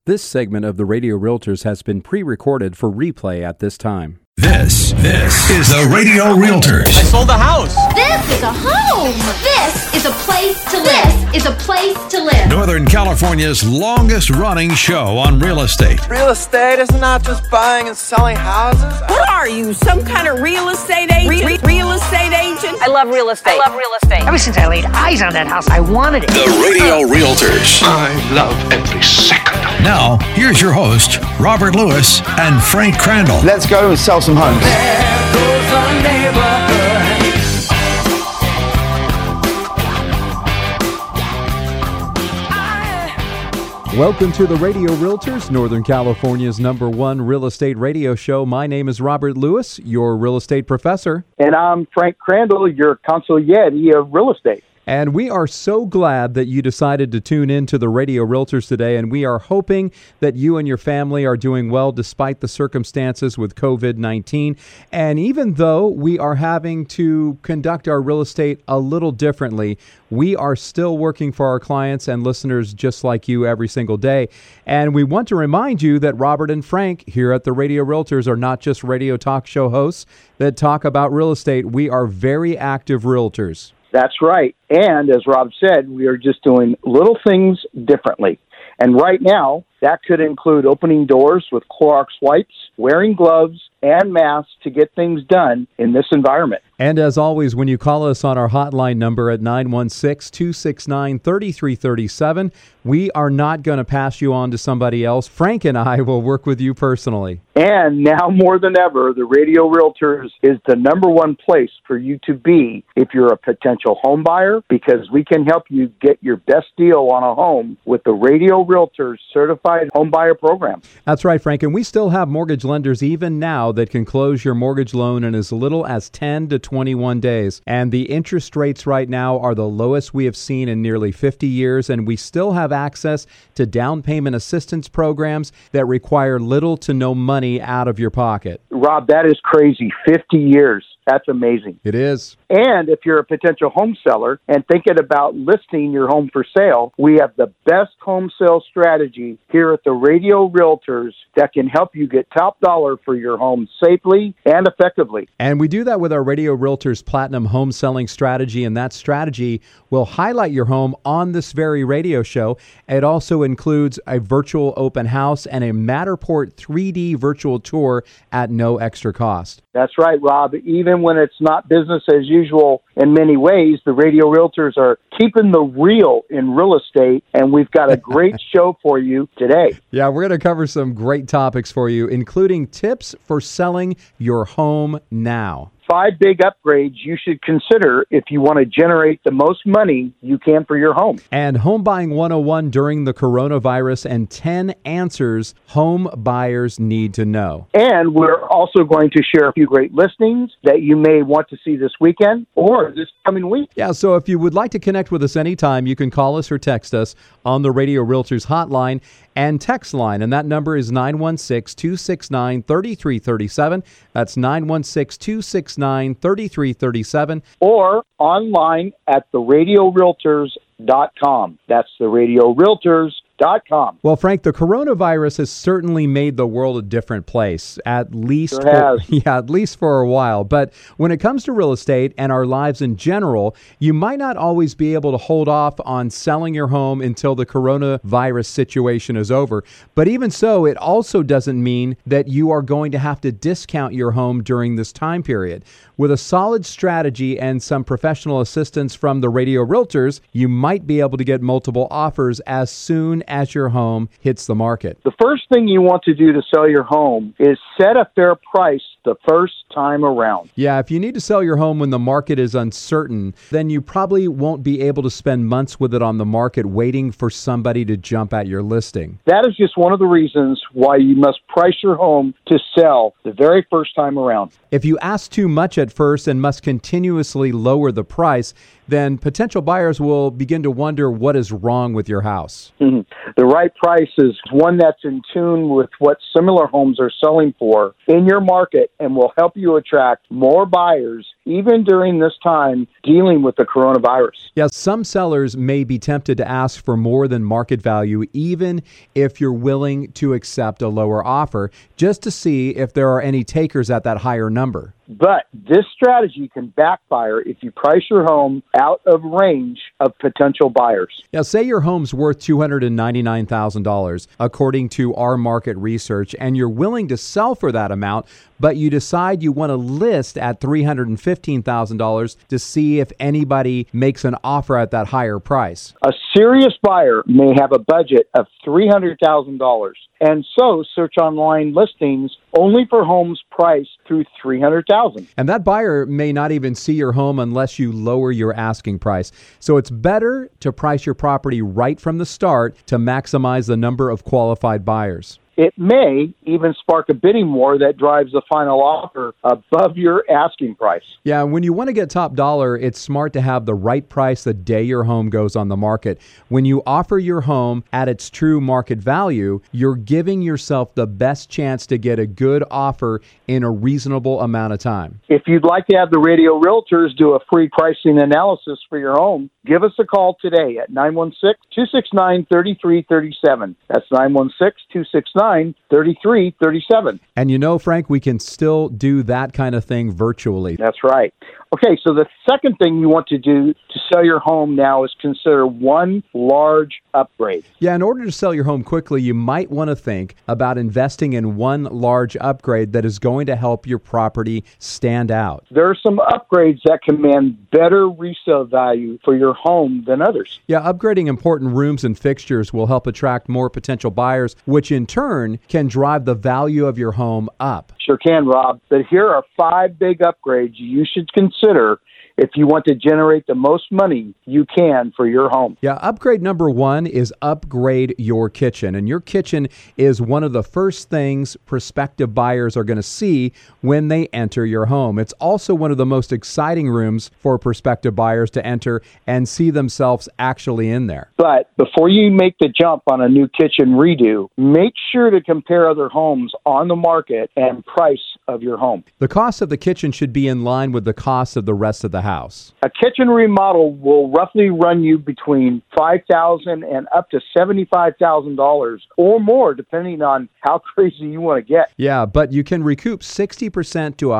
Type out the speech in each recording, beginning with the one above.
This segment of the Radio Realtors has been pre-recorded for replay at this time. This is the Radio Realtors. I sold the house. This is a home. This is a place to live. This is a place to live. Northern California's longest running show on real estate. Real estate is not just buying and selling houses. What are you, some kind of real estate agent? Real estate agent? I love real estate. Ever since I laid eyes on that house, I wanted it. The Radio Realtors. I love every second. Now, here's your host, Robert Lewis and Frank Crandall. Let's go and sell some homes. There goes the neighborhood. Welcome to the Radio Realtors, Northern California's #1 real estate radio show. My name is Robert Lewis, your real estate professor. And I'm Frank Crandall, your consigliere of real estate. And we are so glad that you decided to tune in to the Radio Realtors today, and we are hoping that you and your family are doing well despite the circumstances with COVID-19. And even though we are having to conduct our real estate a little differently, we are still working for our clients and listeners just like you every single day. And we want to remind you that Robert and Frank here at the Radio Realtors are not just radio talk show hosts that talk about real estate. We are very active realtors. That's right. And as Rob said, we are just doing little things differently. And right now, that could include opening doors with Clorox wipes, wearing gloves and masks to get things done in this environment. And as always, when you call us on our hotline number at 916-269-3337, we are not going to pass you on to somebody else. Frank and I will work with you personally. And now more than ever, the Radio Realtors is the #1 place for you to be if you're a potential home buyer, because we can help you get your best deal on a home with the Radio Realtors Certified Home Buyer Program. That's right, Frank. And we still have mortgage lenders even now that can close your mortgage loan in as little as 10 to 21 days. And the interest rates right now are the lowest we have seen in nearly 50 years. And we still have access to down payment assistance programs that require little to no money out of your pocket. Rob, that is crazy. 50 years. That's amazing. It is. And if you're a potential home seller and thinking about listing your home for sale, we have the best home sale strategy here at the Radio Realtors that can help you get top dollar for your home safely and effectively. And we do that with our Radio Realtors Platinum Home Selling Strategy, and that strategy will highlight your home on this very radio show. It also includes a virtual open house and a Matterport 3D virtual tour at no extra cost. That's right, Rob. Even when it's not business as usual in many ways, the Radio Realtors are keeping the real in real estate, and we've got a great show for you today. Yeah, we're going to cover some great topics for you, including tips for selling your home now. 5 big upgrades you should consider if you want to generate the most money you can for your home. And Home Buying 101 during the coronavirus and 10 answers home buyers need to know. And we're also going to share a few great listings that you may want to see this weekend or this coming week. Yeah, so if you would like to connect with us anytime, you can call us or text us on the Radio Realtors hotline and text line, and that number is 916-269-3337. That's 916-269-3337. Or online at theradiorealtors.com. That's theradiorealtors.com. Well, Frank, the coronavirus has certainly made the world a different place, at least at least for a while. But when it comes to real estate and our lives in general, you might not always be able to hold off on selling your home until the coronavirus situation is over. But even so, it also doesn't mean that you are going to have to discount your home during this time period. With a solid strategy and some professional assistance from the Radio Realtors, you might be able to get multiple offers as soon as your home hits the market. The first thing you want to do to sell your home is set a fair price the first time around. Yeah, if you need to sell your home when the market is uncertain, then you probably won't be able to spend months with it on the market waiting for somebody to jump at your listing. That is just one of the reasons why you must price your home to sell the very first time around. If you ask too much at first and must continuously lower the price, then potential buyers will begin to wonder what is wrong with your house. Mm-hmm. The right price is one that's in tune with what similar homes are selling for in your market and will help you attract more buyers even during this time dealing with the coronavirus. Yes, some sellers may be tempted to ask for more than market value, even if you're willing to accept a lower offer, just to see if there are any takers at that higher number. But this strategy can backfire if you price your home out of range of potential buyers. Now, say your home's worth $299,000, according to our market research, and you're willing to sell for that amount, but you decide you want to list at $315,000 to see if anybody makes an offer at that higher price. A serious buyer may have a budget of $300,000, and so search online listings only for homes priced through $300,000. And that buyer may not even see your home unless you lower your asking price. So it's better to price your property right from the start to maximize the number of qualified buyers. It may even spark a bidding war that drives the final offer above your asking price. Yeah, when you want to get top dollar, it's smart to have the right price the day your home goes on the market. When you offer your home at its true market value, you're giving yourself the best chance to get a good offer in a reasonable amount of time. If you'd like to have the Radio Realtors do a free pricing analysis for your home, give us a call today at 916-269-3337. That's 916-269-3337. And you know, Frank, we can still do that kind of thing virtually. That's right. Okay, so the second thing you want to do to sell your home now is consider one large upgrade. Yeah, in order to sell your home quickly, you might want to think about investing in one large upgrade that is going to help your property stand out. There are some upgrades that command better resale value for your home than others. Yeah, upgrading important rooms and fixtures will help attract more potential buyers, which in turn can drive the value of your home up. Sure can, Rob. But here are 5 big upgrades you should consider if you want to generate the most money you can for your home. Yeah, upgrade number 1 is upgrade your kitchen. And your kitchen is one of the first things prospective buyers are going to see when they enter your home. It's also one of the most exciting rooms for prospective buyers to enter and see themselves actually in there. But before you make the jump on a new kitchen redo, make sure to compare other homes on the market and price of your home. The cost of the kitchen should be in line with the cost of the rest of the house. A kitchen remodel will roughly run you between $5,000 and up to $75,000 or more, depending on how crazy you want to get. Yeah, but you can recoup 60% to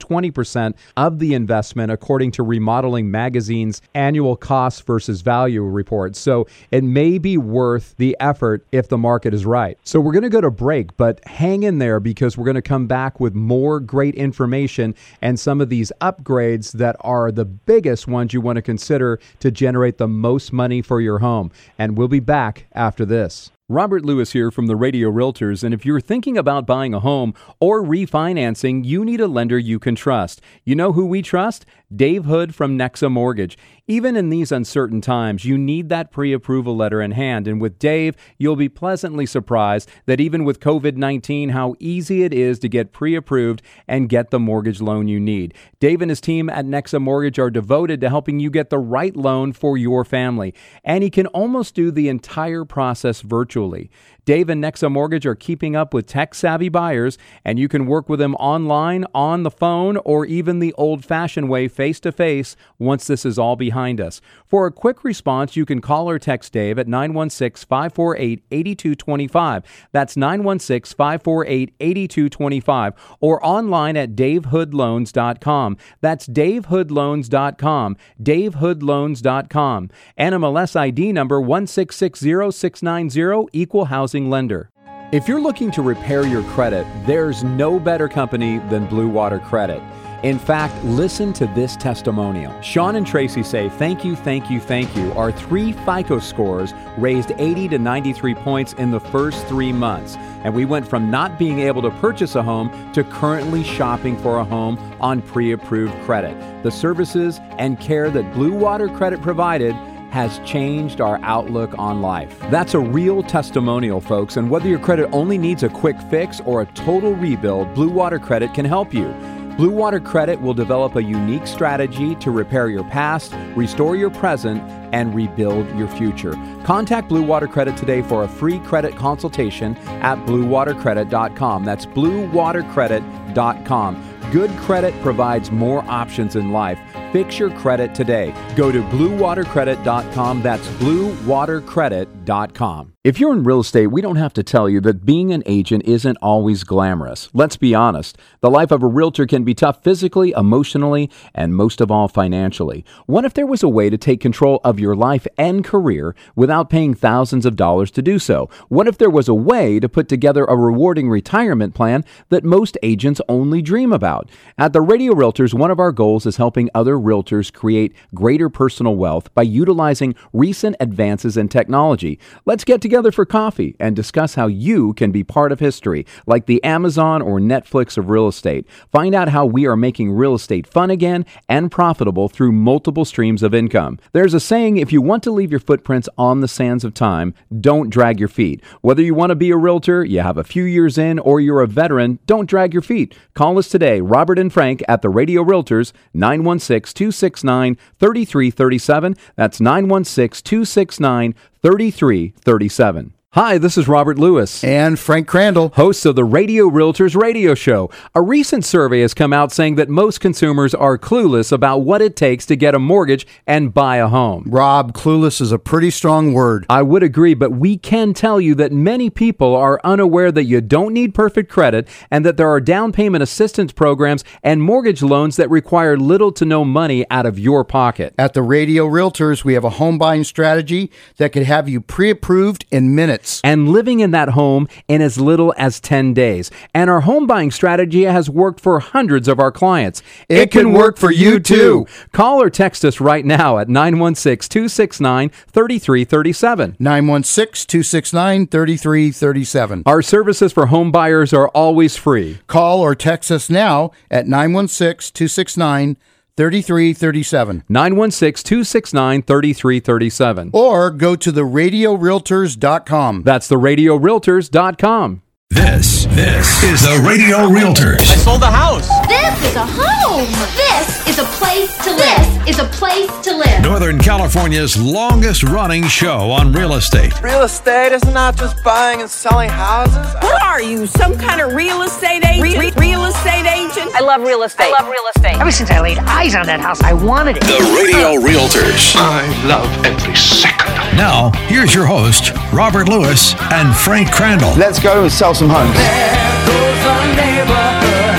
120% of the investment according to Remodeling Magazine's annual cost versus value report. So it may be worth the effort if the market is right. So we're going to go to break, but hang in there because we're going to come back with more great information and some of these upgrades that are the biggest ones you want to consider to generate the most money for your home. And we'll be back after this. Robert Lewis here from the Radio Realtors, and if you're thinking about buying a home or refinancing, you need a lender you can trust. You know who we trust? Dave Hood from Nexa Mortgage. Even in these uncertain times, you need that pre-approval letter in hand, and with Dave, you'll be pleasantly surprised that even with COVID-19, how easy it is to get pre-approved and get the mortgage loan you need. Dave and his team at Nexa Mortgage are devoted to helping you get the right loan for your family, and he can almost do the entire process virtually. Dave and Nexa Mortgage are keeping up with tech-savvy buyers, and you can work with them online, on the phone, or even the old-fashioned way, face-to-face, once this is all behind us. For a quick response, you can call or text Dave at 916-548-8225. That's 916-548-8225, or online at davehoodloans.com. That's davehoodloans.com, davehoodloans.com. NMLS ID number 1660690, equal housing lender. If you're looking to repair your credit, there's no better company than Blue Water Credit. In fact, listen to this testimonial. Sean and Tracy say, thank you, thank you, thank you. Our 3 FICO scores raised 80 to 93 points in the first 3 months. And we went from not being able to purchase a home to currently shopping for a home on pre-approved credit. The services and care that Blue Water Credit provided has changed our outlook on life. That's a real testimonial, folks, and whether your credit only needs a quick fix or a total rebuild, Blue Water Credit can help you. Blue Water Credit will develop a unique strategy to repair your past, restore your present, and rebuild your future. Contact Blue Water Credit today for a free credit consultation at bluewatercredit.com. That's bluewatercredit.com. Good credit provides more options in life. Fix your credit today. Go to bluewatercredit.com. That's bluewatercredit.com. If you're in real estate, we don't have to tell you that being an agent isn't always glamorous. Let's be honest. The life of a realtor can be tough physically, emotionally, and most of all financially. What if there was a way to take control of your life and career without paying thousands of dollars to do so? What if there was a way to put together a rewarding retirement plan that most agents only dream about? At the Radio Realtors, one of our goals is helping other realtors create greater personal wealth by utilizing recent advances in technology. Let's get together for coffee and discuss how you can be part of history, like the Amazon or Netflix of real estate. Find out how we are making real estate fun again and profitable through multiple streams of income. There's a saying, if you want to leave your footprints on the sands of time, don't drag your feet. Whether you want to be a realtor, you have a few years in, or you're a veteran, don't drag your feet. Call us today, Robert and Frank at the Radio Realtors, 916-269-3337. That's 916-269-3337. Hi, this is Robert Lewis. And Frank Crandall, hosts of the Radio Realtors radio show. A recent survey has come out saying that most consumers are clueless about what it takes to get a mortgage and buy a home. Rob, clueless is a pretty strong word. I would agree, but we can tell you that many people are unaware that you don't need perfect credit and that there are down payment assistance programs and mortgage loans that require little to no money out of your pocket. At the Radio Realtors, we have a home buying strategy that could have you pre-approved in minutes. And living in that home in as little as 10 days. And our home buying strategy has worked for hundreds of our clients. It can work for you too. Call or text us right now at 916-269-3337. 916-269-3337. Our services for home buyers are always free. Call or text us now at 916-269-3337. 916-269-3337. Or go to theradiorealtors.com. That's theradiorealtors.com. This is the Radio Realtors. I sold the house. This is a home. This is a place to live. This is a place to live. Northern California's longest running show on real estate. Real estate is not just buying and selling houses. What are you, some kind of real estate agent? Real estate agent? I love real estate. Ever since I laid eyes on that house, I wanted it. The Radio Realtors. I love every second. Now, here's your host, Robert Lewis and Frank Crandall. Let's go and sell some homes. There goes our neighborhood.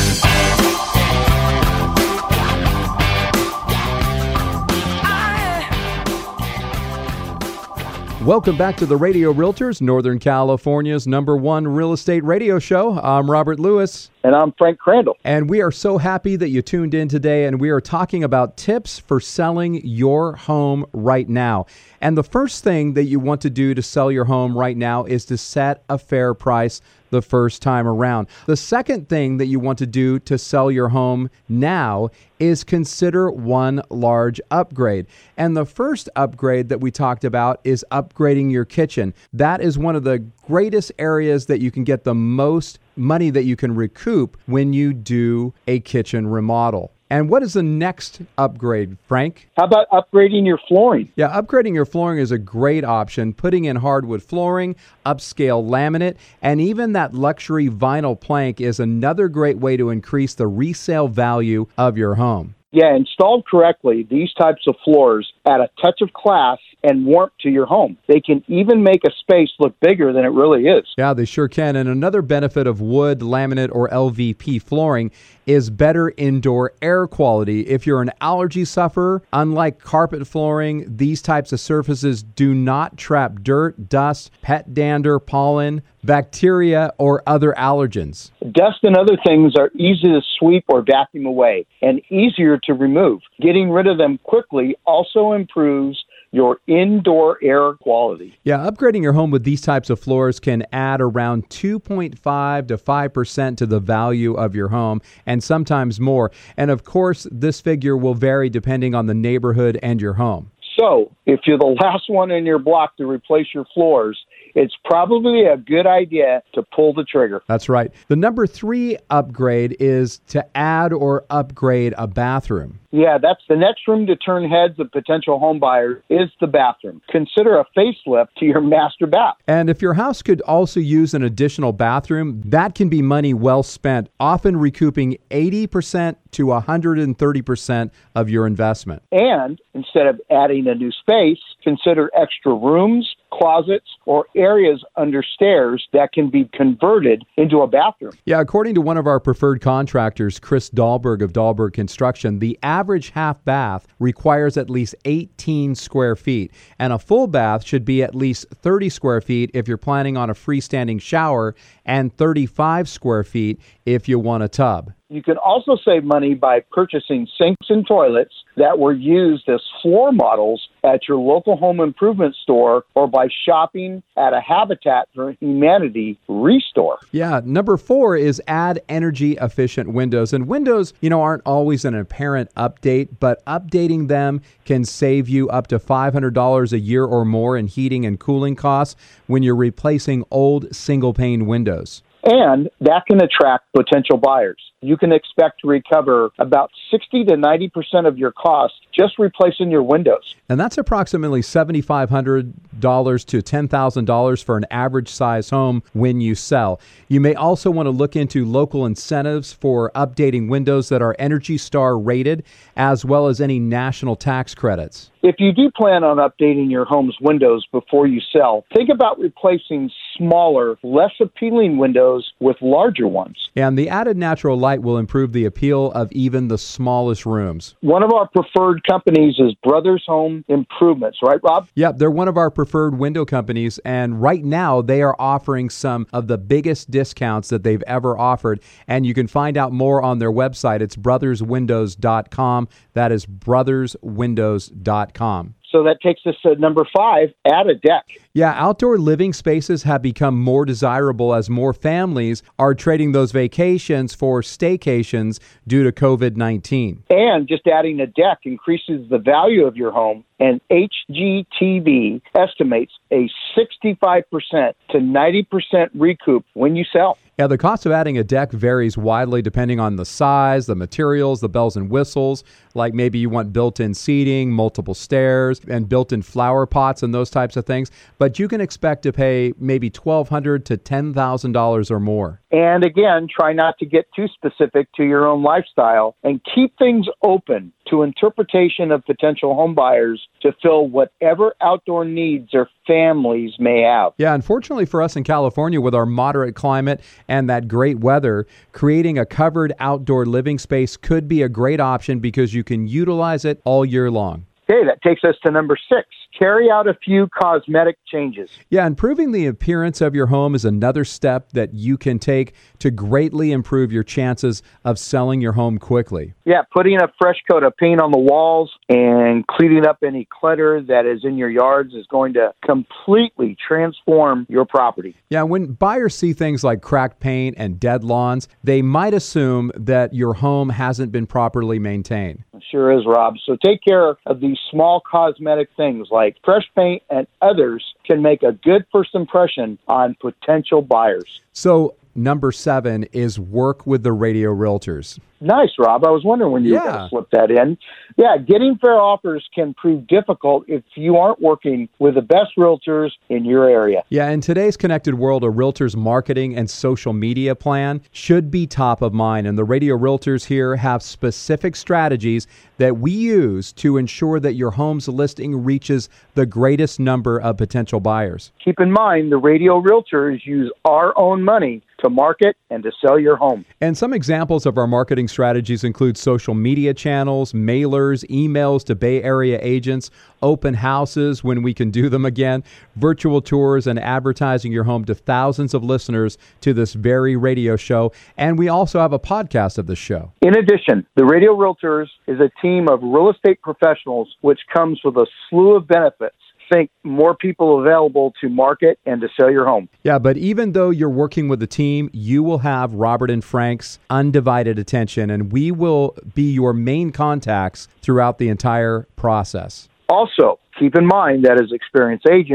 Welcome back to the Radio Realtors, Northern California's #1 real estate radio show. I'm Robert Lewis. And I'm Frank Crandall. And we are so happy that you tuned in today, and we are talking about tips for selling your home right now. And the first thing that you want to do to sell your home right now is to set a fair price the first time around. The second thing that you want to do to sell your home now is consider one large upgrade. And the first upgrade that we talked about is upgrading your kitchen. That is one of the greatest areas that you can get the most money that you can recoup when you do a kitchen remodel. And what is the next upgrade, Frank? How about upgrading your flooring? Yeah, upgrading your flooring is a great option. Putting in hardwood flooring, upscale laminate, and even that luxury vinyl plank is another great way to increase the resale value of your home. Yeah, installed correctly, these types of floors add a touch of class and warmth to your home. They can even make a space look bigger than it really is. Yeah, they sure can. And another benefit of wood, laminate, or LVP flooring is better indoor air quality. If you're an allergy sufferer, unlike carpet flooring, these types of surfaces do not trap dirt, dust, pet dander, pollen, bacteria, or other allergens. Dust and other things are easy to sweep or vacuum away and easier to remove. Getting rid of them quickly also improves your indoor air quality. Yeah, upgrading your home with these types of floors can add around 2.5 to 5% to the value of your home, and sometimes more. And of course, this figure will vary depending on the neighborhood and your home. So, if you're the last one in your block to replace your floors, it's probably a good idea to pull the trigger. That's right. The number 3 upgrade is to add or upgrade a bathroom. Yeah, that's the next room to turn heads of potential home buyers is the bathroom. Consider a facelift to your master bath. And if your house could also use an additional bathroom, that can be money well spent, often recouping 80% to 130% of your investment. And instead of adding a new space, consider extra rooms, closets, or areas under stairs that can be converted into a bathroom. Yeah, according to one of our preferred contractors, Chris Dahlberg of Dahlberg Construction, the average half bath requires at least 18 square feet, and a full bath should be at least 30 square feet if you're planning on a freestanding shower, and 35 square feet if you want a tub. You can also save money by purchasing sinks and toilets that were used as floor models at your local home improvement store or by shopping at a Habitat for Humanity restore. Yeah, number 4 is add energy efficient windows. And windows, aren't always an apparent update, but updating them can save you up to $500 a year or more in heating and cooling costs when you're replacing old single pane windows. And that can attract potential buyers. You can expect to recover about 60 to 90% of your cost just replacing your windows. And that's approximately $7,500 to $10,000 for an average size home when you sell. You may also want to look into local incentives for updating windows that are Energy Star rated, as well as any national tax credits. If you do plan on updating your home's windows before you sell, think about replacing smaller, less appealing windows with larger ones. And the added natural light will improve the appeal of even the smallest rooms. One of our preferred companies is Brothers Home Improvements, right, Rob? Yep, they're one of our preferred window companies, and right now they are offering some of the biggest discounts that they've ever offered, and you can find out more on their website. It's brotherswindows.com. That is brotherswindows.com. So that takes us to number 5, add a deck. Yeah, outdoor living spaces have become more desirable as more families are trading those vacations for staycations due to COVID-19. And just adding a deck increases the value of your home, and HGTV estimates a 65% to 90% recoup when you sell. Yeah, the cost of adding a deck varies widely depending on the size, the materials, the bells and whistles, like maybe you want built-in seating, multiple stairs, and built-in flower pots and those types of things. But you can expect to pay maybe $1,200 to $10,000 or more. And again, try not to get too specific to your own lifestyle and keep things open to interpretation of potential home buyers to fill whatever outdoor needs their families may have. Yeah, unfortunately for us in California, with our moderate climate and that great weather, creating a covered outdoor living space could be a great option because you can utilize it all year long. Okay, that takes us to number 6. Carry out a few cosmetic changes. Yeah, improving the appearance of your home is another step that you can take to greatly improve your chances of selling your home quickly. Yeah, putting a fresh coat of paint on the walls and cleaning up any clutter that is in your yards is going to completely transform your property. Yeah, when buyers see things like cracked paint and dead lawns, they might assume that your home hasn't been properly maintained. It sure is, Rob. So take care of these small cosmetic things like fresh paint and others can make a good first impression on potential buyers. So number 7 is work with the radio realtors. Nice, Rob. I was wondering when you were going to slip that in. Yeah, getting fair offers can prove difficult if you aren't working with the best realtors in your area. Yeah, in today's connected world, a realtor's marketing and social media plan should be top of mind. And the radio realtors here have specific strategies that we use to ensure that your home's listing reaches the greatest number of potential buyers. Keep in mind, the radio realtors use our own money to market and to sell your home. And some examples of our marketing strategies include social media channels, mailers, emails to Bay Area agents, open houses when we can do them again, virtual tours, and advertising your home to thousands of listeners to this very radio show. And we also have a podcast of the show. In addition, the Radio Realtors is a team of real estate professionals which comes with a slew of benefits. Think more people available to market and to sell your home. Yeah, but even though you're working with a team, you will have Robert and Frank's undivided attention, and we will be your main contacts throughout the entire process. Also, keep in mind that as experienced agents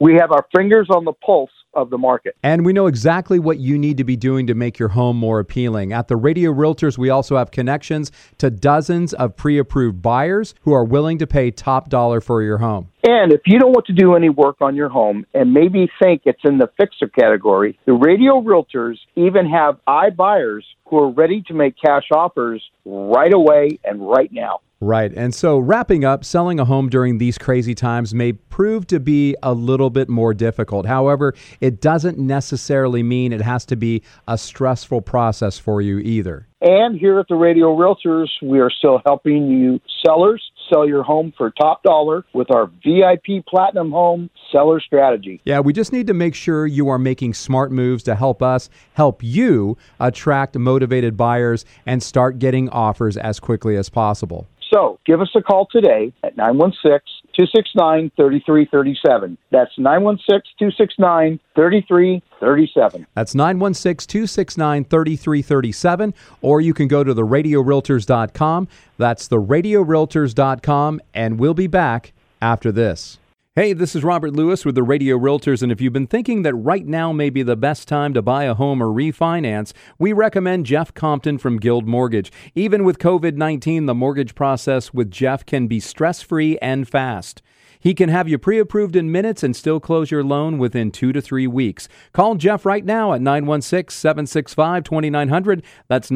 We have our fingers on the pulse of the market. And we know exactly what you need to be doing to make your home more appealing. At the Radio Realtors, we also have connections to dozens of pre-approved buyers who are willing to pay top dollar for your home. And if you don't want to do any work on your home and maybe think it's in the fixer category, the Radio Realtors even have iBuyers who are ready to make cash offers right away and right now. Right. And so wrapping up, selling a home during these crazy times may prove to be a little bit more difficult. However, it doesn't necessarily mean it has to be a stressful process for you either. And here at the Radio Realtors, we are still helping you sellers sell your home for top dollar with our VIP Platinum Home Seller Strategy. Yeah, we just need to make sure you are making smart moves to help us help you attract motivated buyers and start getting offers as quickly as possible. So give us a call today at 916-269-3337. That's 916-269-3337. That's 916-269-3337. Or you can go to theradiorealtors.com. That's theradiorealtors.com. And we'll be back after this. Hey, this is Robert Lewis with the Radio Realtors, and if you've been thinking that right now may be the best time to buy a home or refinance, we recommend Jeff Compton from Guild Mortgage. Even with COVID-19, the mortgage process with Jeff can be stress-free and fast. He can have you pre-approved in minutes and still close your loan within 2 to 3 weeks. Call Jeff right now at 916-765-2900. That's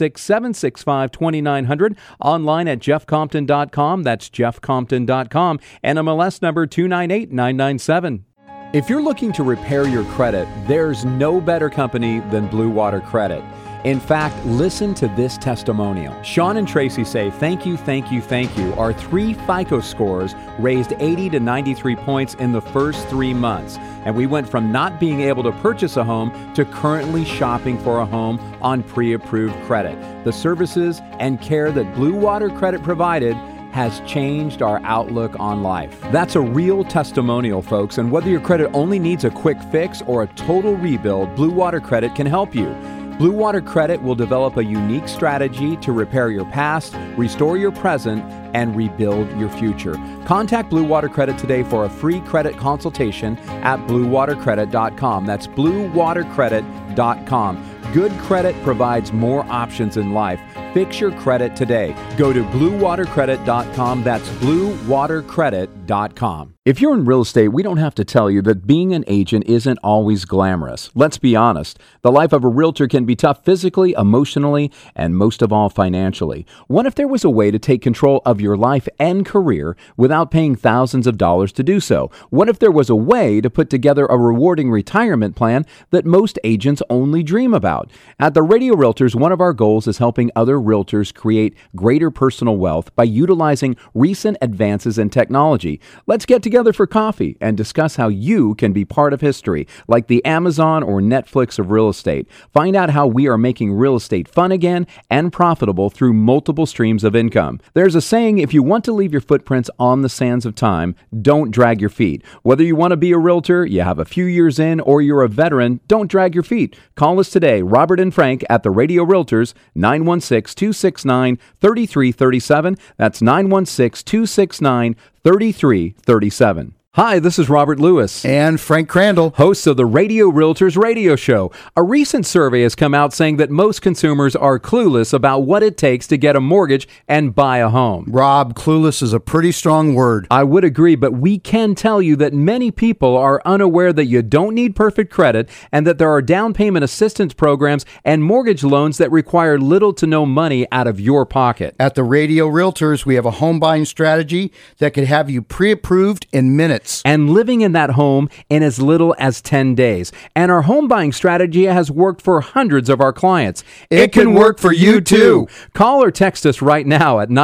916-765-2900. Online at jeffcompton.com. That's jeffcompton.com. And MLS number 298997. If you're looking to repair your credit, there's no better company than Blue Water Credit. In fact, listen to this testimonial. Sean and Tracy say, thank you, thank you, thank you. Our 3 FICO scores raised 80 to 93 points in the first 3 months. And we went from not being able to purchase a home to currently shopping for a home on pre-approved credit. The services and care that Blue Water Credit provided has changed our outlook on life. That's a real testimonial, folks. And whether your credit only needs a quick fix or a total rebuild, Blue Water Credit can help you. Blue Water Credit will develop a unique strategy to repair your past, restore your present, and rebuild your future. Contact Blue Water Credit today for a free credit consultation at bluewatercredit.com. That's bluewatercredit.com. Good credit provides more options in life. Fix your credit today. Go to bluewatercredit.com. That's bluewatercredit.com. If you're in real estate, we don't have to tell you that being an agent isn't always glamorous. Let's be honest. The life of a realtor can be tough physically, emotionally, and most of all financially. What if there was a way to take control of your life and career without paying thousands of dollars to do so? What if there was a way to put together a rewarding retirement plan that most agents only dream about? At the Radio Realtors, one of our goals is helping other realtors create greater personal wealth by utilizing recent advances in technology. Let's get together for coffee and discuss how you can be part of history, like the Amazon or Netflix of real estate. Find out how we are making real estate fun again and profitable through multiple streams of income. There's a saying, if you want to leave your footprints on the sands of time, don't drag your feet. Whether you want to be a realtor, you have a few years in, or you're a veteran, don't drag your feet. Call us today, Robert and Frank at the Radio Realtors, 916-269-3337. That's 916-269-3337. Hi, this is Robert Lewis. And Frank Crandall, hosts of the Radio Realtors radio show. A recent survey has come out saying that most consumers are clueless about what it takes to get a mortgage and buy a home. Rob, clueless is a pretty strong word. I would agree, but we can tell you that many people are unaware that you don't need perfect credit and that there are down payment assistance programs and mortgage loans that require little to no money out of your pocket. At the Radio Realtors, we have a home buying strategy that could have you pre-approved in minutes. And living in that home in as little as 10 days. And our home buying strategy has worked for hundreds of our clients. It can work for you too. Call or text us right now at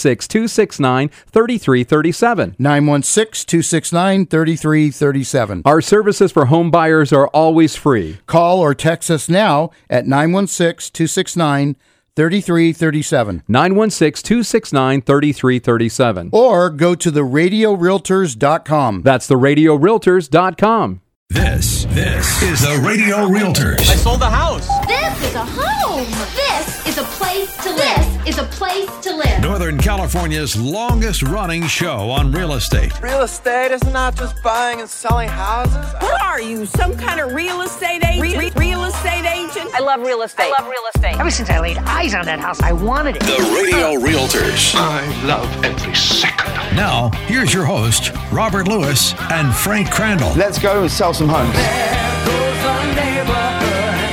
916-269-3337. 916-269-3337. Our services for home buyers are always free. Call or text us now at 916-269-3337. 916-269-3337. Or go to theradiorealtors.com. That's theradiorealtors.com. This is the Radio Realtors. I sold the house. This is a home. This is a place to live. This is a place to live. Northern California's longest running show on real estate. Real estate is not just buying and selling houses. What are you, some kind of real estate agent? Real estate agent? I love real estate. Ever since I laid eyes on that house, I wanted it. The Radio Realtors. I love every second. Now, here's your host, Robert Lewis and Frank Crandall. Let's go and sell some homes. There goes the neighborhood.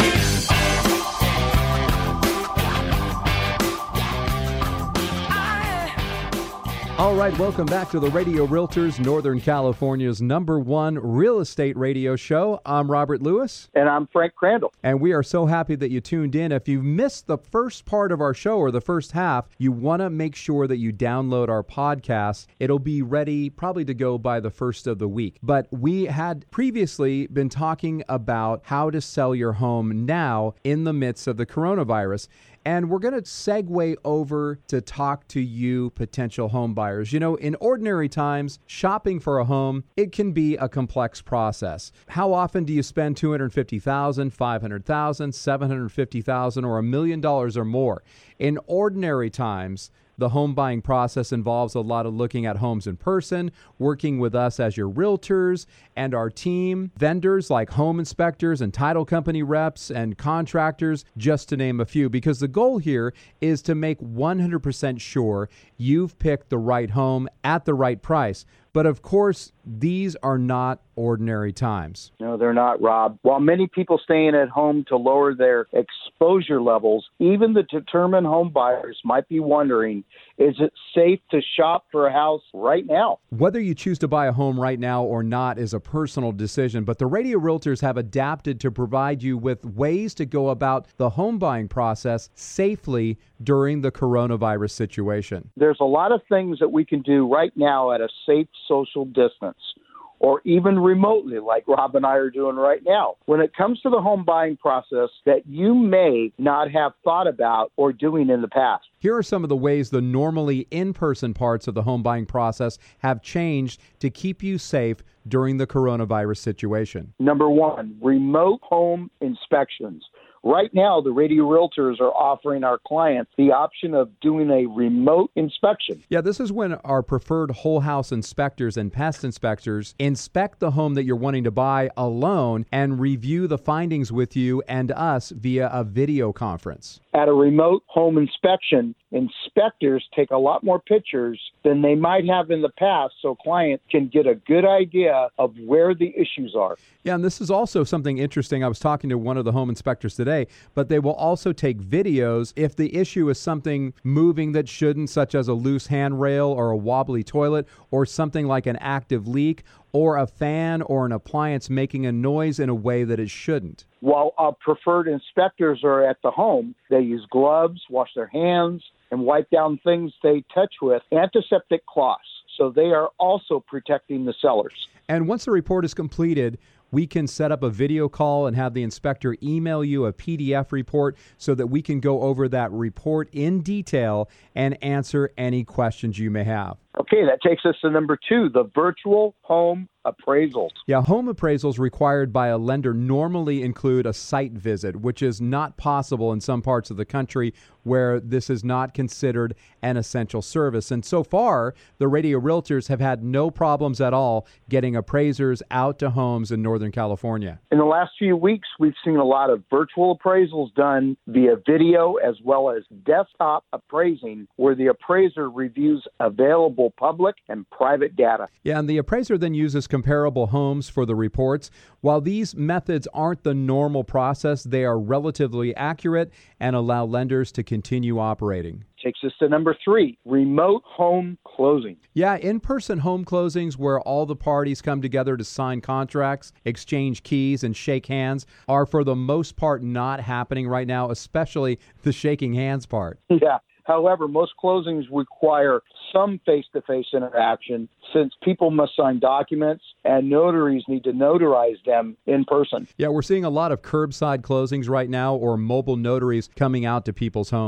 All right, welcome back to the Radio Realtors, Northern California's #1 real estate radio show. I'm Robert Lewis. And I'm Frank Crandall. And we are so happy that you tuned in. If you missed the first part of our show or the first half, you want to make sure that you download our podcast. It'll be ready probably to go by the first of the week. But we had previously been talking about how to sell your home now in the midst of the coronavirus. And we're going to segue over to talk to you potential home buyers. You know, in ordinary times, shopping for a home, it can be a complex process. How often do you spend $250,000, $500,000, $750,000, or $1 million or more? In ordinary times, the home buying process involves a lot of looking at homes in person, working with us as your realtors and our team, vendors like home inspectors and title company reps and contractors, just to name a few, because the goal here is to make 100% sure you've picked the right home at the right price. But of course, these are not ordinary times. No, they're not, Rob. While many people staying at home to lower their exposure levels, even the determined home buyers might be wondering, is it safe to shop for a house right now? Whether you choose to buy a home right now or not is a personal decision, but the Radio Realtors have adapted to provide you with ways to go about the home buying process safely during the coronavirus situation. There's a lot of things that we can do right now at a safe social distance, or even remotely, like Rob and I are doing right now, when it comes to the home buying process that you may not have thought about or doing in the past. Here are some of the ways the normally in-person parts of the home buying process have changed to keep you safe during the coronavirus situation. Number one, remote home inspections. Right now, the Radio Realtors are offering our clients the option of doing a remote inspection. Yeah, this is when our preferred whole house inspectors and pest inspectors inspect the home that you're wanting to buy alone and review the findings with you and us via a video conference. At a remote home inspection, inspectors take a lot more pictures than they might have in the past, so clients can get a good idea of where the issues are. Yeah, and this is also something interesting. I was talking to one of the home inspectors today, but they will also take videos if the issue is something moving that shouldn't, such as a loose handrail or a wobbly toilet or something like an active leak or a fan or an appliance making a noise in a way that it shouldn't. While our preferred inspectors are at the home, they use gloves, wash their hands, and wipe down things they touch with antiseptic cloths. So they are also protecting the sellers. And once the report is completed, we can set up a video call and have the inspector email you a PDF report so that we can go over that report in detail and answer any questions you may have. Okay, that takes us to number two, the virtual home appraisals. Yeah, home appraisals required by a lender normally include a site visit, which is not possible in some parts of the country where this is not considered an essential service. And so far, the Radio Realtors have had no problems at all getting appraisers out to homes in Northern California. In the last few weeks, we've seen a lot of virtual appraisals done via video as well as desktop appraising, where the appraiser reviews available public and private data. Yeah, and the appraiser then uses comparable homes for the reports. While these methods aren't the normal process, they are relatively accurate and allow lenders to continue operating. Takes us to number three, remote home closing. Yeah, in-person home closings where all the parties come together to sign contracts, exchange keys, and shake hands are for the most part not happening right now, especially the shaking hands part. Yeah. However, most closings require some face-to-face interaction since people must sign documents and notaries need to notarize them in person. Yeah, we're seeing a lot of curbside closings right now or mobile notaries coming out to people's homes.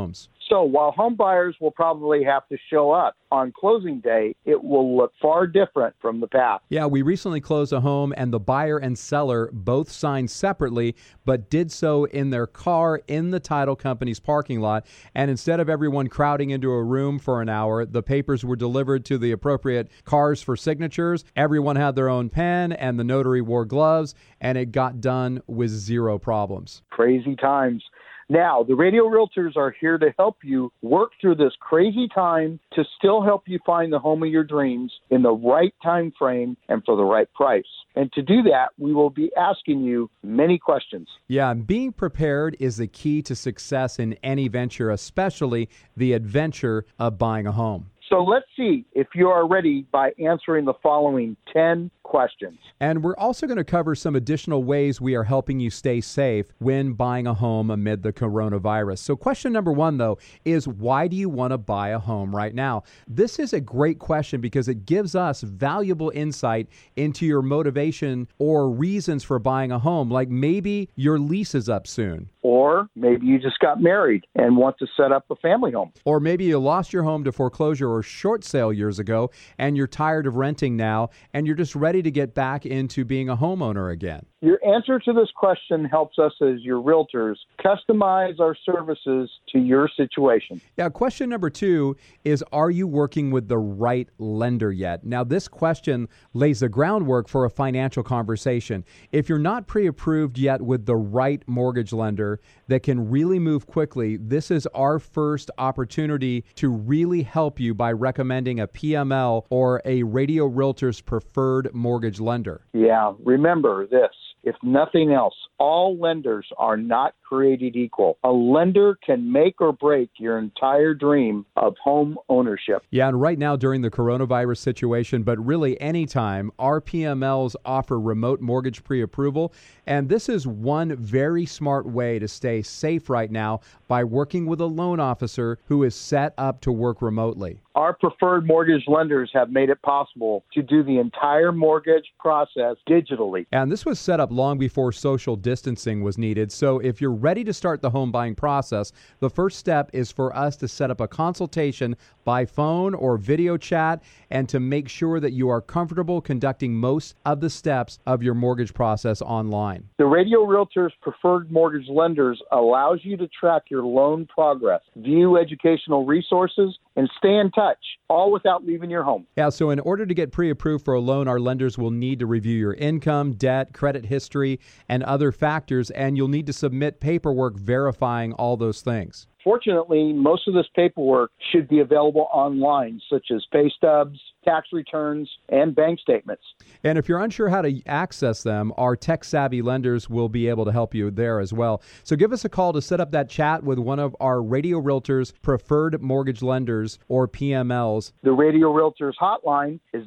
So while home buyers will probably have to show up on closing day, it will look far different from the past. Yeah, we recently closed a home and the buyer and seller both signed separately, but did so in their car in the title company's parking lot. And instead of everyone crowding into a room for an hour, the papers were delivered to the appropriate cars for signatures. Everyone had their own pen and the notary wore gloves, and it got done with zero problems. Crazy times. Now, the Radio Realtors are here to help you work through this crazy time to still help you find the home of your dreams in the right time frame and for the right price. And to do that, we will be asking you many questions. Yeah, being prepared is the key to success in any venture, especially the adventure of buying a home. So let's see if you are ready by answering the following 10 questions. And we're also going to cover some additional ways we are helping you stay safe when buying a home amid the coronavirus. So question number 1, though, is why do you want to buy a home right now? This is a great question because it gives us valuable insight into your motivation or reasons for buying a home. Like maybe your lease is up soon. Or maybe you just got married and want to set up a family home. Or maybe you lost your home to foreclosure or short sale years ago and you're tired of renting now and you're just ready to get back into being a homeowner again. Your answer to this question helps us as your realtors customize our services to your situation. Yeah, question number 2 is, are you working with the right lender yet? Now, this question lays the groundwork for a financial conversation. If you're not pre-approved yet with the right mortgage lender that can really move quickly, this is our first opportunity to really help you by recommending a PML or a Radio Realtors preferred mortgage lender. Yeah, remember this. If nothing else, all lenders are not created equal. A lender can make or break your entire dream of home ownership. Yeah, and right now during the coronavirus situation, but really anytime, our PMLs offer remote mortgage pre-approval. And this is one very smart way to stay safe right now by working with a loan officer who is set up to work remotely. Our preferred mortgage lenders have made it possible to do the entire mortgage process digitally. And this was set up long before social distancing was needed. So if you're ready to start the home buying process, the first step is for us to set up a consultation by phone or video chat and to make sure that you are comfortable conducting most of the steps of your mortgage process online. The Radio Realtors preferred mortgage lenders allows you to track your loan progress, view educational resources, and stay in touch, all without leaving your home. Yeah, so in order to get pre-approved for a loan, our lenders will need to review your income, debt, credit history, and other factors, and you'll need to submit paperwork verifying all those things. Fortunately, most of this paperwork should be available online, such as pay stubs, tax returns, and bank statements. And if you're unsure how to access them, our tech-savvy lenders will be able to help you there as well. So give us a call to set up that chat with one of our Radio Realtors preferred mortgage lenders or PMLs. The Radio Realtors hotline is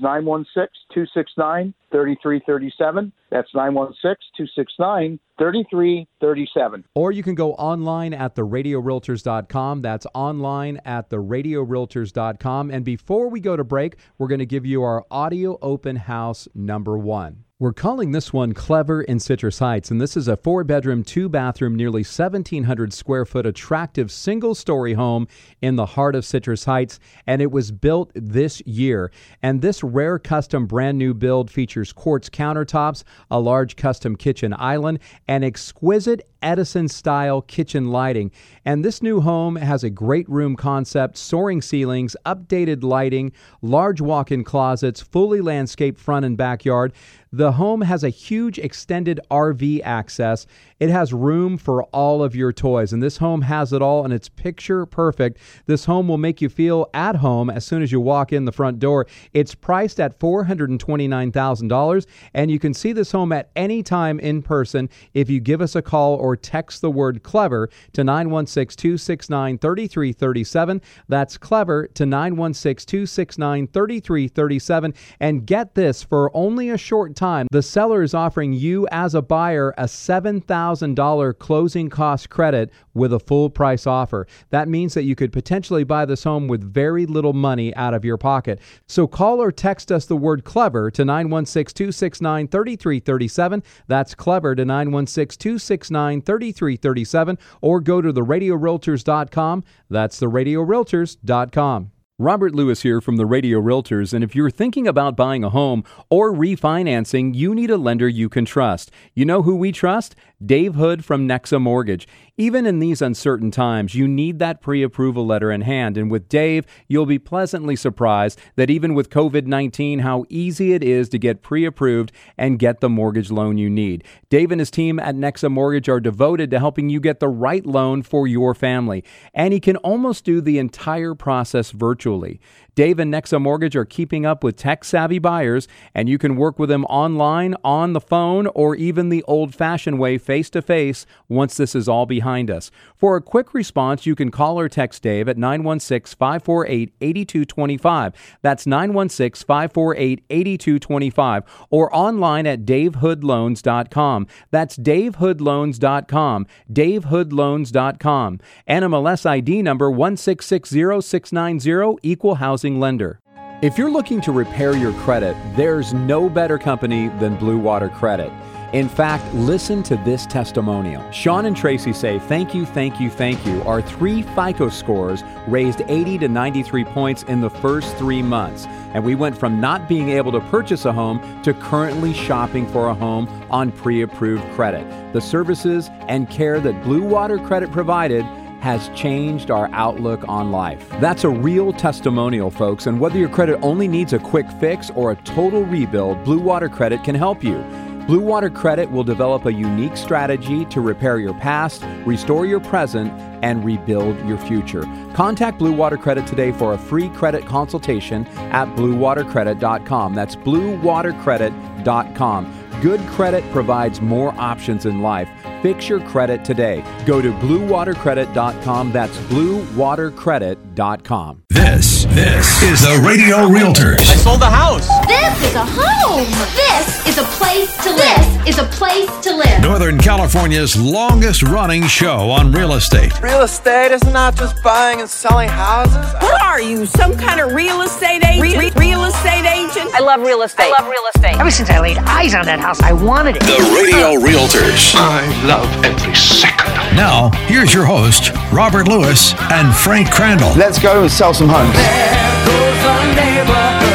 916-269-3337. That's 916-269-3337. Or you can go online at theradiorealtors.com. That's online at theradiorealtors.com. And before we go to break, we're going to give you our audio open house number 1. We're calling this one Clever in Citrus Heights, and this is a 4-bedroom, 2-bathroom, nearly 1,700 square foot attractive single-story home in the heart of Citrus Heights, and it was built this year. And this rare custom brand new build features quartz countertops, a large custom kitchen island, and exquisite Edison-style kitchen lighting. And this new home has a great room concept, soaring ceilings, updated lighting, large walk-in closets, fully landscaped front and backyard. The home has a huge extended RV access. It has room for all of your toys, and this home has it all, and it's picture perfect. This home will make you feel at home as soon as you walk in the front door. It's priced at $429,000, and you can see this home at any time in person if you give us a call or text the word CLEVER to 916-269-3337. That's CLEVER to 916-269-3337. And get this, for only a short time, the seller is offering you as a buyer a $7,000 closing cost credit with a full price offer. That means that you could potentially buy this home with very little money out of your pocket. So call or text us the word CLEVER to 916-269-3337. That's CLEVER to 916-269-3337. 269-3337, or go to theradiorealtors.com. That's theradiorealtors.com. Robert Lewis here from the Radio Realtors, and if you're thinking about buying a home or refinancing, you need a lender you can trust. You know who we trust? Dave Hood from Nexa Mortgage. Even in these uncertain times, you need that pre-approval letter in hand, and with Dave, you'll be pleasantly surprised that even with COVID-19, how easy it is to get pre-approved and get the mortgage loan you need. Dave and his team at Nexa Mortgage are devoted to helping you get the right loan for your family, and he can almost do the entire process virtually. Dave and Nexa Mortgage are keeping up with tech-savvy buyers, and you can work with them online, on the phone, or even the old-fashioned way, face-to-face, once this is all behind us. For a quick response, you can call or text Dave at 916-548-8225. That's 916-548-8225, or online at davehoodloans.com. That's davehoodloans.com, davehoodloans.com. NMLS ID number 1660690, Equal Housing Lender. If you're looking to repair your credit, there's no better company than Blue Water Credit. In fact, listen to this testimonial. Sean and Tracy say, thank you, thank you, thank you. Our 3 FICO scores raised 80 to 93 points in the first 3 months. And we went from not being able to purchase a home to currently shopping for a home on pre-approved credit. The services and care that Blue Water Credit provided has changed our outlook on life. That's a real testimonial, folks, and whether your credit only needs a quick fix or a total rebuild, Blue Water Credit can help you. Blue Water Credit will develop a unique strategy to repair your past, restore your present, and rebuild your future. Contact Blue Water Credit today for a free credit consultation at bluewatercredit.com. That's bluewatercredit.com. Good credit provides more options in life. Fix your credit today. Go to bluewatercredit.com. That's bluewatercredit.com. This is the Radio Realtors. I sold the house. This is a home. This is a place to live. This is a place to live. Northern California's longest running show on real estate. Real estate is not just buying and selling houses. What are you, some kind of real estate agent? Real estate agent? I love real estate. Ever since I laid eyes on that house, I wanted it. The Radio Realtors. I love every second. Now, here's your host, Robert Lewis and Frank Crandall. Let's go and sell some homes. There goes the neighborhood.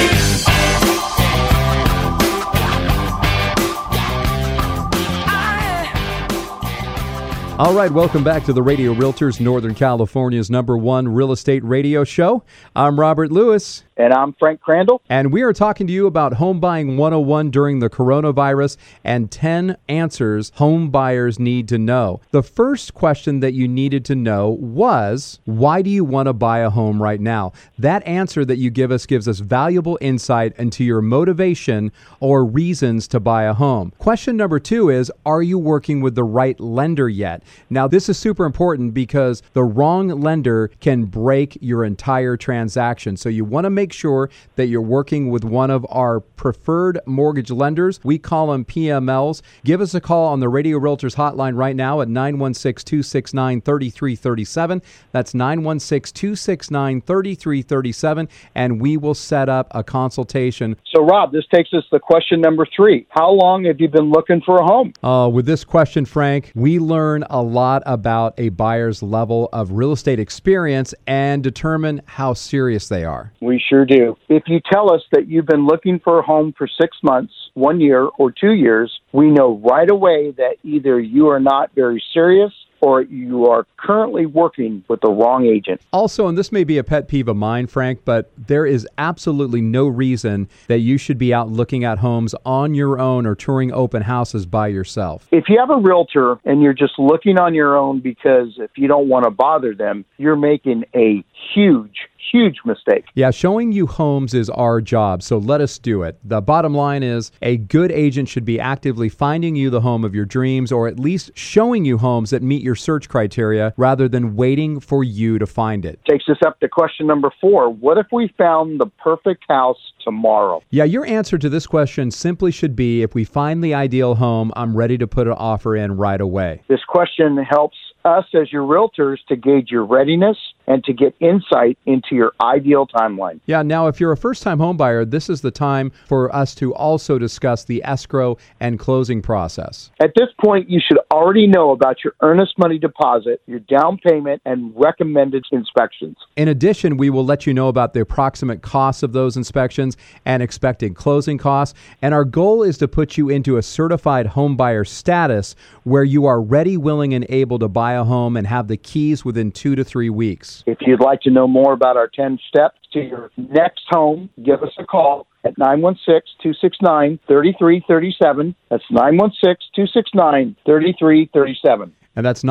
All right, welcome back to the Radio Realtors, Northern California's #1 real estate radio show. I'm Robert Lewis. And I'm Frank Crandall. And we are talking to you about Home Buying 101 during the coronavirus and 10 answers home buyers need to know. The first question that you needed to know was, why do you want to buy a home right now? That answer that you gives us valuable insight into your motivation or reasons to buy a home. Question number 2 is, are you working with the right lender yet? Now, this is super important because the wrong lender can break your entire transaction. So you want to make sure that you're working with one of our preferred mortgage lenders. We call them PMLs. Give us a call on the Radio Realtors hotline right now at 916-269-3337. That's 916-269-3337, and we will set up a consultation. So, Rob, this takes us to question number 3. How long have you been looking for a home? With this question, Frank, we learn a lot about a buyer's level of real estate experience and determine how serious they are. We sure do. If you tell us that you've been looking for a home for 6 months, 1 year, or 2 years, we know right away that either you are not very serious or you are currently working with the wrong agent. Also, and this may be a pet peeve of mine, Frank, but there is absolutely no reason that you should be out looking at homes on your own or touring open houses by yourself. If you have a realtor and you're just looking on your own because if you don't want to bother them, you're making a huge mistake. Yeah, showing you homes is our job, so let us do it. The bottom line is a good agent should be actively finding you the home of your dreams, or at least showing you homes that meet your search criteria rather than waiting for you to find it. Takes us up to question number 4. What if we found the perfect house tomorrow? Yeah, your answer to this question simply should be, if we find the ideal home, I'm ready to put an offer in right away. This question helps us as your realtors to gauge your readiness and to get insight into your ideal timeline. Yeah, now if you're a first-time home buyer, this is the time for us to also discuss the escrow and closing process. At this point, you should already know about your earnest money deposit, your down payment, and recommended inspections. In addition, we will let you know about the approximate costs of those inspections and expected closing costs. And our goal is to put you into a certified home buyer status where you are ready, willing, and able to buy a home and have the keys within 2 to 3 weeks. If you'd like to know more about our 10 steps to your next home, give us a call at 916-269-3337. That's 916-269-3337. And that's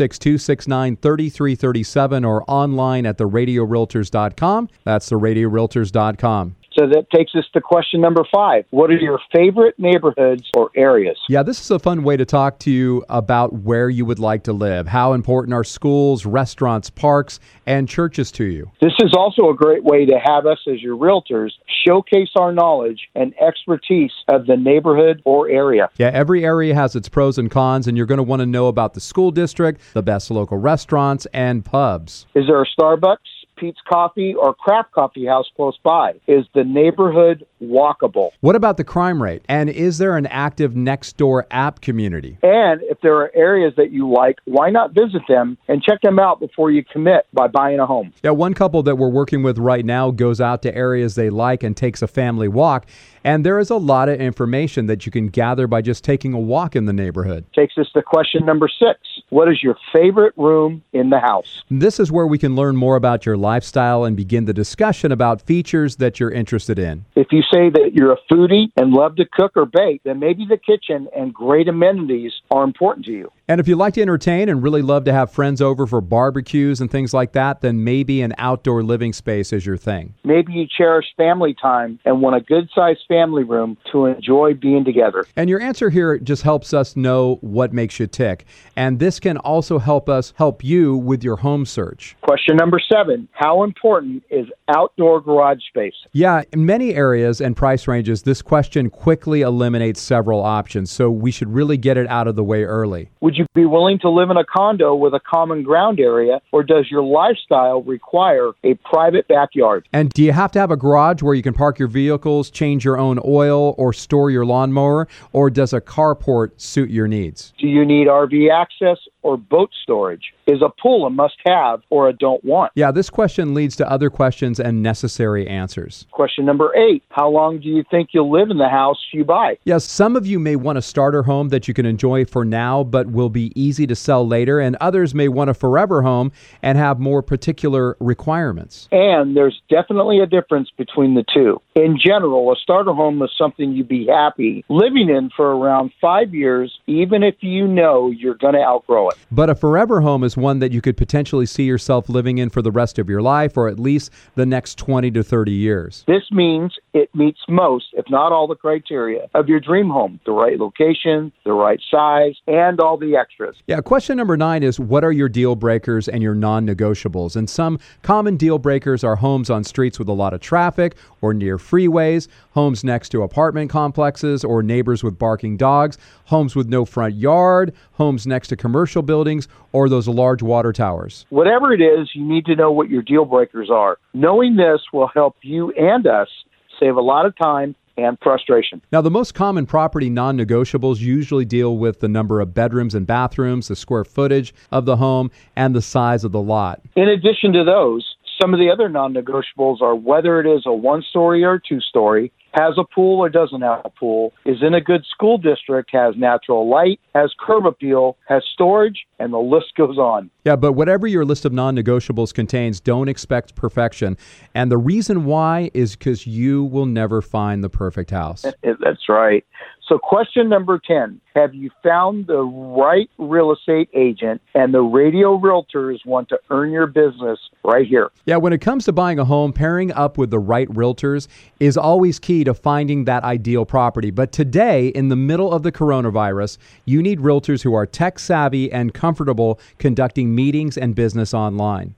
916-269-3337 or online at theradiorealtors.com. That's theradiorealtors.com. So that takes us to question number 5. What are your favorite neighborhoods or areas? Yeah, this is a fun way to talk to you about where you would like to live. How important are schools, restaurants, parks, and churches to you? This is also a great way to have us as your realtors showcase our knowledge and expertise of the neighborhood or area. Yeah, every area has its pros and cons, and you're going to want to know about the school district, the best local restaurants, and pubs. Is there a Starbucks, Pete's Coffee, or Craft Coffee House close by? Is the neighborhood walkable? What about the crime rate? And is there an active Nextdoor app community? And if there are areas that you like, why not visit them and check them out before you commit by buying a home? Yeah, one couple that we're working with right now goes out to areas they like and takes a family walk. And there is a lot of information that you can gather by just taking a walk in the neighborhood. Takes us to question number 6. What is your favorite room in the house? This is where we can learn more about your lifestyle and begin the discussion about features that you're interested in. If you say that you're a foodie and love to cook or bake, then maybe the kitchen and great amenities are important to you. And if you like to entertain and really love to have friends over for barbecues and things like that, then maybe an outdoor living space is your thing. Maybe you cherish family time and want a good-sized family room to enjoy being together. And your answer here just helps us know what makes you tick. And this can also help us help you with your home search. Question number 7. How important is outdoor garage space? Yeah, in many areas and price ranges, this question quickly eliminates several options. So we should really get it out of the way early. Would you be willing to live in a condo with a common ground area, or does your lifestyle require a private backyard? And do you have to have a garage where you can park your vehicles, change your own oil, or store your lawnmower, or does a carport suit your needs? Do you need RV access or boat storage? Is a pool a must-have or a don't want? Yeah, this question leads to other questions and necessary answers. Question number 8. How long do you think you'll live in the house you buy? Yes, some of you may want a starter home that you can enjoy for now, but will be easy to sell later, and others may want a forever home and have more particular requirements. And there's definitely a difference between the two. In general, a starter home is something you'd be happy living in for around 5 years, even if you know you're going to outgrow it. But a forever home is one that you could potentially see yourself living in for the rest of your life, or at least the next 20 to 30 years. This means it meets most, if not all, the criteria of your dream home: the right location, the right size, and all the extras. Yeah, question number 9 is, what are your deal breakers and your non-negotiables? And some common deal breakers are homes on streets with a lot of traffic or near freeways, homes next to apartment complexes or neighbors with barking dogs, homes with no front yard, homes next to commercial buildings, or those large water towers. Whatever it is, you need to know what your deal breakers are. Knowing this will help you and us save a lot of time and frustration. Now, the most common property non-negotiables usually deal with the number of bedrooms and bathrooms, the square footage of the home, and the size of the lot. In addition to those, some of the other non-negotiables are whether it is a one-story or two-story, has a pool or doesn't have a pool, is in a good school district, has natural light, has curb appeal, has storage, and the list goes on. Yeah, but whatever your list of non-negotiables contains, don't expect perfection. And the reason why is because you will never find the perfect house. That's right. So question number 10, have you found the right real estate agent? And the Radio Realtors want to earn your business right here. Yeah, when it comes to buying a home, pairing up with the right realtors is always key to finding that ideal property. But today, in the middle of the coronavirus, you need realtors who are tech savvy and comfortable conducting meetings and business online.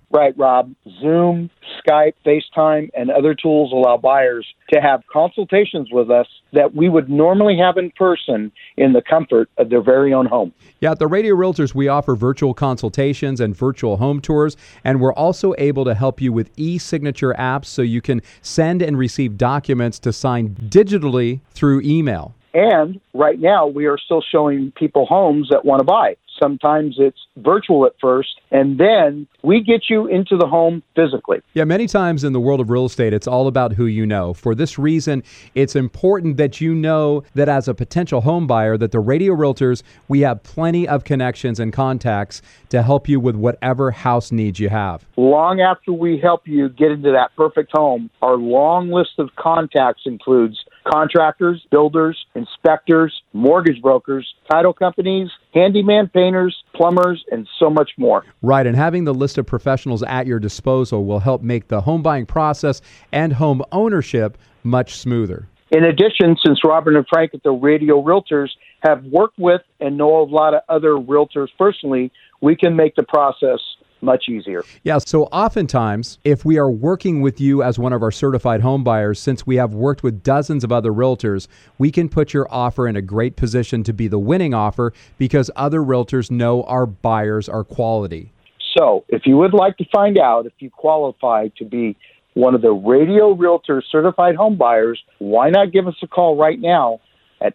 Right, Rob. Zoom, Skype, FaceTime, and other tools allow buyers to have consultations with us that we would normally have in person in the comfort of their very own home. Yeah, at the Radio Realtors, we offer virtual consultations and virtual home tours, and we're also able to help you with e-signature apps so you can send and receive documents to sign digitally through email. And right now, we are still showing people homes that want to buy. Sometimes it's virtual at first, and then we get you into the home physically. Yeah, many times in the world of real estate, it's all about who you know. For this reason, it's important that you know that as a potential home buyer, that the Radio Realtors, we have plenty of connections and contacts to help you with whatever house needs you have. Long after we help you get into that perfect home, our long list of contacts includes contractors, builders, inspectors, mortgage brokers, title companies, handyman painters, plumbers, and so much more. Right, and having the list of professionals at your disposal will help make the home buying process and home ownership much smoother. In addition, since Robert and Frank at the Radio Realtors have worked with and know a lot of other realtors personally, we can make the process much easier. Yeah, so oftentimes, if we are working with you as one of our certified home buyers, since we have worked with dozens of other realtors, we can put your offer in a great position to be the winning offer because other realtors know our buyers are quality. So, if you would like to find out if you qualify to be one of the Radio Realtors certified home buyers, why not give us a call right now at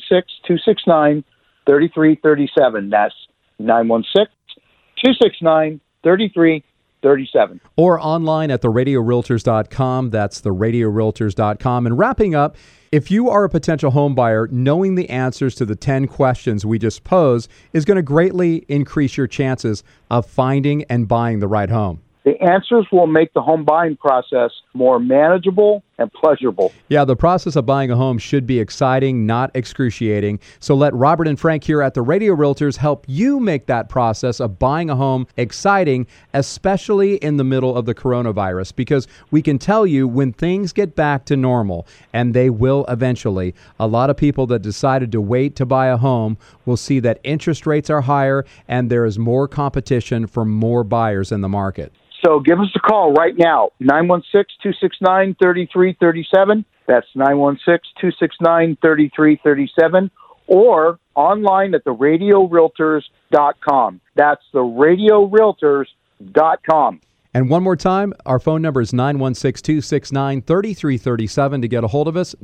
916-269-3337. That's 916-269-3337. Or online at theradiorealtors.com. That's theradiorealtors.com. And wrapping up, if you are a potential home buyer, knowing the answers to the 10 questions we just posed is going to greatly increase your chances of finding and buying the right home. The answers will make the home buying process more manageable and pleasurable. Yeah, the process of buying a home should be exciting, not excruciating. So let Robert and Frank here at the Radio Realtors help you make that process of buying a home exciting, especially in the middle of the coronavirus, because we can tell you when things get back to normal, and they will eventually, a lot of people that decided to wait to buy a home will see that interest rates are higher and there is more competition for more buyers in the market. So give us a call right now, 916-269-3337. That's 916-269-3337. Or online at theradiorealtors.com. That's theradiorealtors.com. And one more time, our phone number is 916-269-3337 to get a hold of us,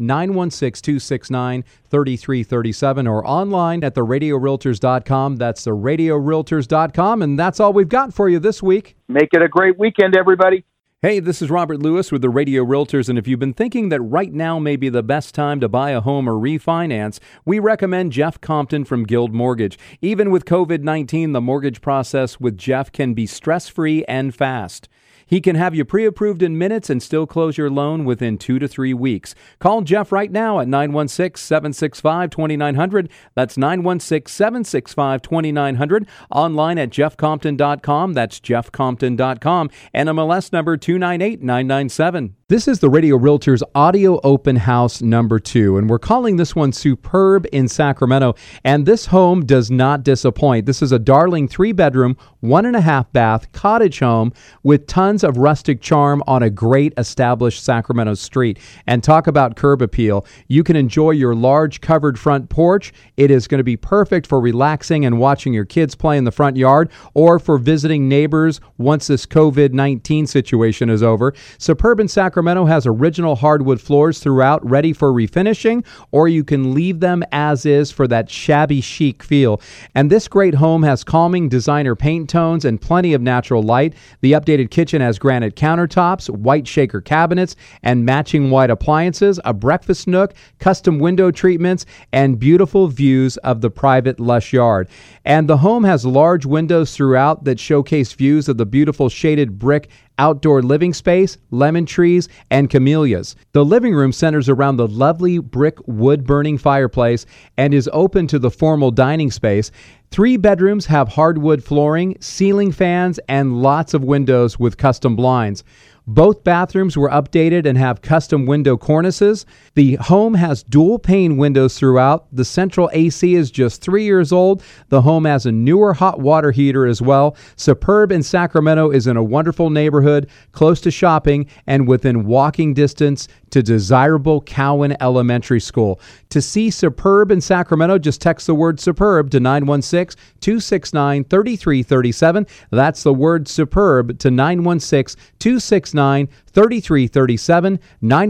916-269-3337, or online at theradiorealtors.com. That's theradiorealtors.com, and that's all we've got for you this week. Make it a great weekend, everybody. Hey, this is Robert Lewis with the Radio Realtors, and if you've been thinking that right now may be the best time to buy a home or refinance, we recommend Jeff Compton from Guild Mortgage. Even with COVID-19, the mortgage process with Jeff can be stress-free and fast. He can have you pre-approved in minutes and still close your loan within 2 to 3 weeks. Call Jeff right now at 916-765-2900. That's 916-765-2900. Online at jeffcompton.com. That's jeffcompton.com. And MLS number 298997. This is the Radio Realtors Audio Open House number 2, and we're calling this one Superb in Sacramento. And this home does not disappoint. This is a darling 3-bedroom, 1.5 bath cottage home with tons of rustic charm on a great established Sacramento street. And talk about curb appeal. You can enjoy your large covered front porch. It is going to be perfect for relaxing and watching your kids play in the front yard or for visiting neighbors once this COVID-19 situation is over. Superb in Sacramento has original hardwood floors throughout, ready for refinishing, or you can leave them as is for that shabby chic feel. And this great home has calming designer paint tones and plenty of natural light. The updated kitchen has granite countertops, white shaker cabinets, and matching white appliances, a breakfast nook, custom window treatments, and beautiful views of the private lush yard. And the home has large windows throughout that showcase views of the beautiful shaded brick outdoor living space, lemon trees, and camellias. The living room centers around the lovely brick wood-burning fireplace and is open to the formal dining space. 3 bedrooms have hardwood flooring, ceiling fans, and lots of windows with custom blinds. Both bathrooms were updated and have custom window cornices. The home has dual pane windows throughout. The central AC is just 3 years old. The home has a newer hot water heater as well. Superb in Sacramento is in a wonderful neighborhood, close to shopping, and within walking distance to desirable Cowan Elementary School. To see Superb in Sacramento, just text the word Superb to 916-269-3337. That's the word Superb to 916-269-3337.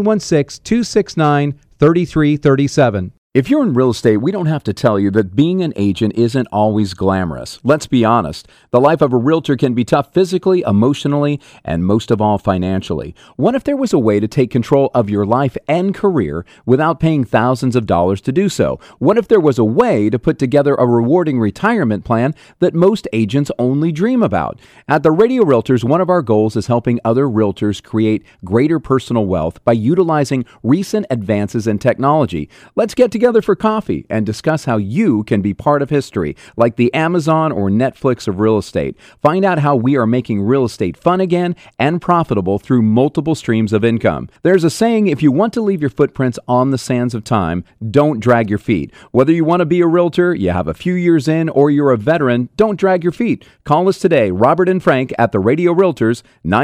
916-269-3337. If you're in real estate, we don't have to tell you that being an agent isn't always glamorous. Let's be honest. The life of a realtor can be tough physically, emotionally, and most of all financially. What if there was a way to take control of your life and career without paying thousands of dollars to do so? What if there was a way to put together a rewarding retirement plan that most agents only dream about? At the Radio Realtors, one of our goals is helping other realtors create greater personal wealth by utilizing recent advances in technology. Let's get together for coffee and discuss how you can be part of history, like the Amazon or Netflix of real estate. Find out how we are making real estate fun again and profitable through multiple streams of income. There's a saying, if you want to leave your footprints on the sands of time, don't drag your feet. Whether you want to be a realtor, you have a few years in, or you're a veteran, don't drag your feet. Call us today, Robert and Frank at the Radio Realtors,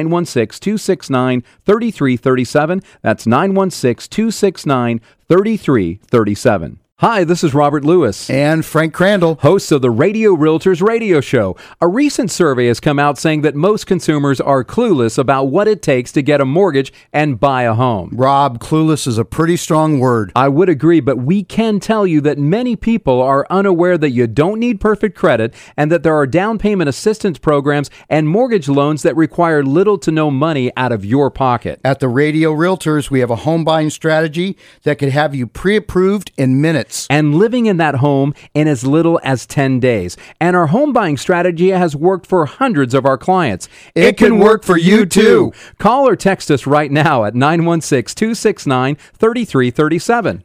916-269-3337. That's 916-269-3337. Hi, this is Robert Lewis. And Frank Crandall, hosts of the Radio Realtors Radio Show. A recent survey has come out saying that most consumers are clueless about what it takes to get a mortgage and buy a home. Rob, clueless is a pretty strong word. I would agree, but we can tell you that many people are unaware that you don't need perfect credit and that there are down payment assistance programs and mortgage loans that require little to no money out of your pocket. At the Radio Realtors, we have a home buying strategy that could have you pre-approved in minutes. And living in that home in as little as 10 days. And our home buying strategy has worked for hundreds of our clients. It can work for you too. Call or text us right now at 916-269-3337.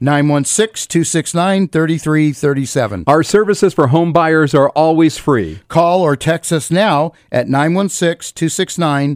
916-269-3337. Our services for home buyers are always free. Call or text us now at 916-269-3337.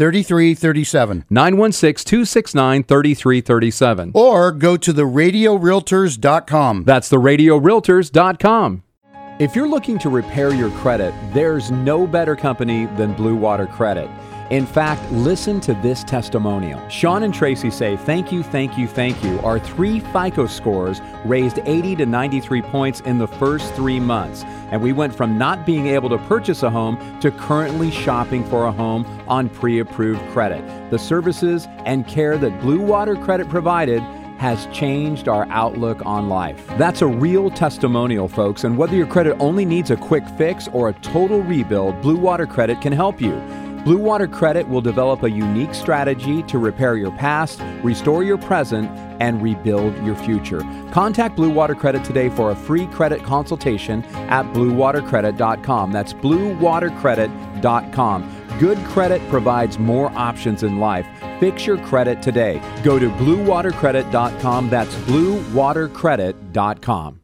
916-269-3337. Or go to theradiorealtors.com. That's theradiorealtors.com. If you're looking to repair your credit, there's no better company than Blue Water Credit. In fact, listen to this testimonial. Sean and Tracy say, thank you, thank you, thank you. Our 3 FICO scores raised 80 to 93 points in the first 3 months. And we went from not being able to purchase a home to currently shopping for a home on pre-approved credit. The services and care that Blue Water Credit provided has changed our outlook on life. That's a real testimonial, folks. And whether your credit only needs a quick fix or a total rebuild, Blue Water Credit can help you. Blue Water Credit will develop a unique strategy to repair your past, restore your present, and rebuild your future. Contact Blue Water Credit today for a free credit consultation at bluewatercredit.com. That's bluewatercredit.com. Good credit provides more options in life. Fix your credit today. Go to bluewatercredit.com. That's bluewatercredit.com.